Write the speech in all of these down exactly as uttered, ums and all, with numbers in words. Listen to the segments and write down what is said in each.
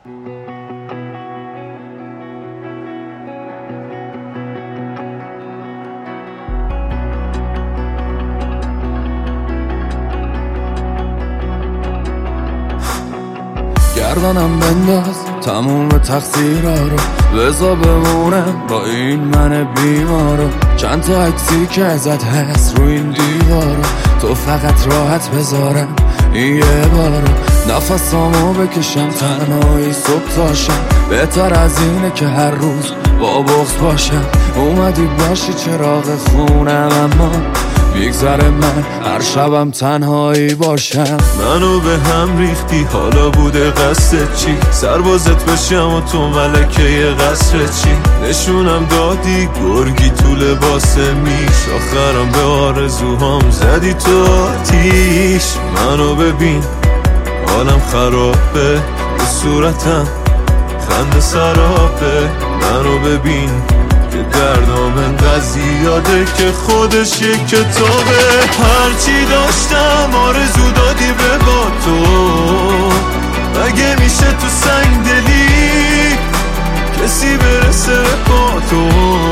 گردنم بنداز تموم تقصیرها رو، بذار بمونم با این من بیمارو. چند تا عکسی که ازت هست رو این دیوارو، تو فقط راحت بذارم این یه بارو. نفسامو بکشم تنهایی صبح تاشم، بهتر از اینه که هر روز با بغض باشم. اومدی باشی چراغ خونم اما بیگذره من هر شبم تنهایی باشم. منو به هم ریختی حالا بوده قصد چی؟ سربازت بشم و تو ملکه قصر چی؟ نشونم دادی گرگی تو لباس میش، آخرم به آرزوهام زدی تو آتیش. منو ببین حالم خرابه، به صورتم خنده سرابه. منو ببین که دردام انقدر زیاده که خودش یک کتابه. هرچی داشتم آرزو دادی به با تو، مگه میشه تو سنگ دلی کسی برسه با تو؟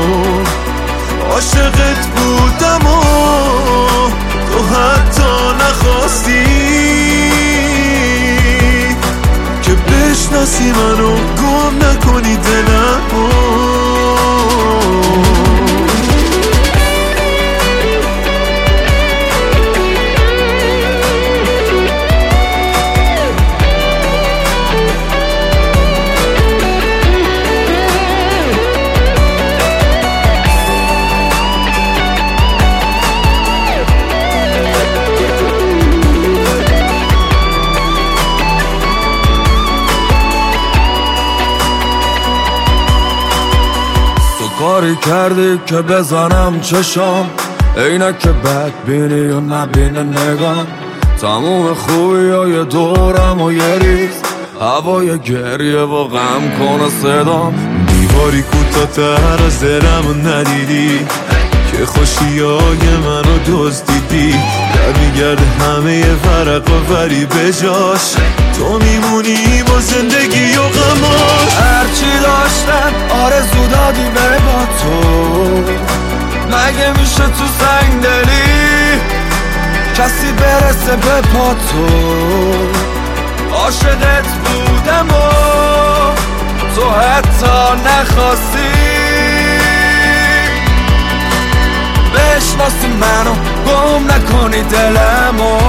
عاشقت بودم و تو حتی نخواستی که بشناسی منو، گم نکنی دلمو. کاری کردی که بزنم چشام، عینک بدبینی و نبینه نگام. تموم خوبی های دورم و یه ریز هوای گریه و غم کنه صدام. دیواری کوتاه‌تر از دلم ندیدی که خوشی های منو دزدیدی. در میگرد همه ورقا ولی بجاش تو میمونی با زندگی و غماش. هرچی داشتم آرزو دادی به با تو، مگه میشه تو سنگ دلی کسی برسه به پا تو؟ عاشقت بودم و تو حتی نخواستی بشناسی منو، گم نکنی دلمو.